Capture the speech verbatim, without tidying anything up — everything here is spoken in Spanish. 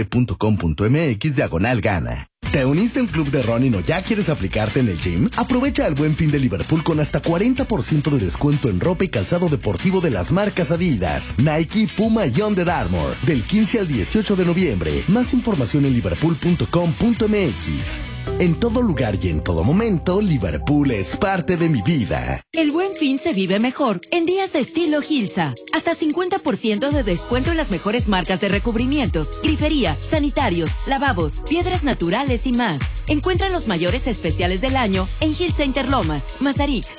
punto com punto mx diagonal gana. ¿Te uniste al club de running o ya quieres aplicarte en el gym? Aprovecha el Buen Fin de Liverpool con hasta cuarenta por ciento de descuento en ropa y calzado deportivo de las marcas Adidas, Nike, Puma y Under Armour. Del quince al dieciocho de noviembre. Más información en liverpool punto com punto mx. En todo lugar y en todo momento, Liverpool es parte de mi vida. El Buen Fin se vive mejor en días de estilo Gilsa. Hasta cincuenta por ciento de descuento en las mejores marcas de recubrimientos, grifería, sanitarios, lavabos, piedras naturales y más. Encuentra los mayores especiales del año en Gilsa Interlomas, Mazarik,